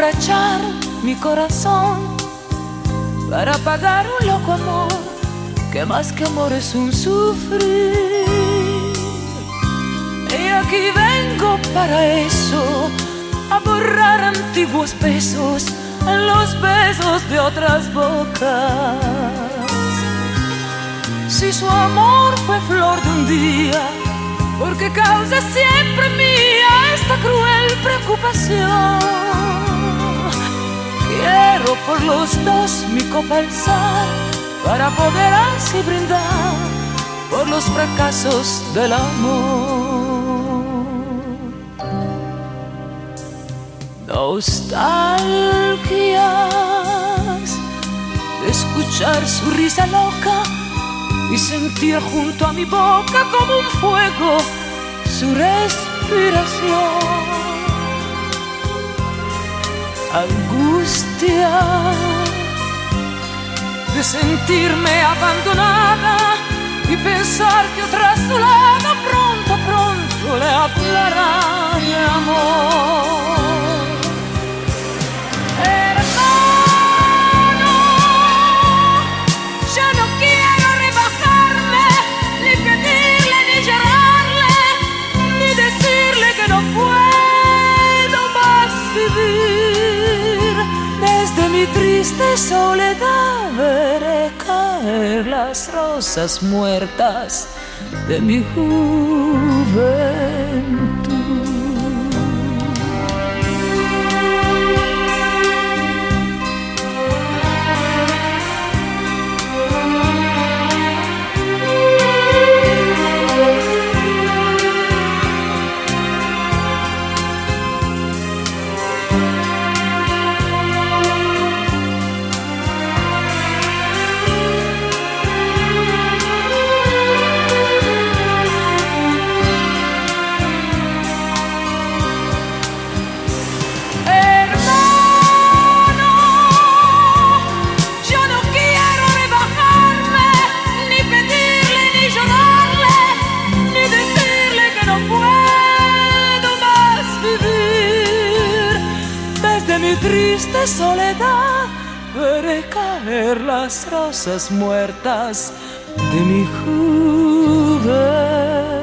emborrachar mi corazón, para pagar un loco amor, que más que amor es un sufrir. Y aquí vengo para eso, a borrar antiguos besos en los besos de otras bocas. Si su amor fue flor de un día, porque causa siempre mía esta cruel preocupación. Quiero por los dos mi copa alzar, para poder así brindar por los fracasos del amor. Nostalgias de escuchar su risa loca y sentir junto a mi boca como un fuego su respiración. Angustia de sentirme abandonada y pensar que otra a su lado pronto, pronto le hablará de amor. Hermano, yo no quiero rebajarme, ni pedirle, ni llorarle, ni decirle que no puedo más vivir. Desde mi triste soledad veré caer las rosas muertas de mi juventud. Triste soledad veré caer las rosas muertas de mi juventud.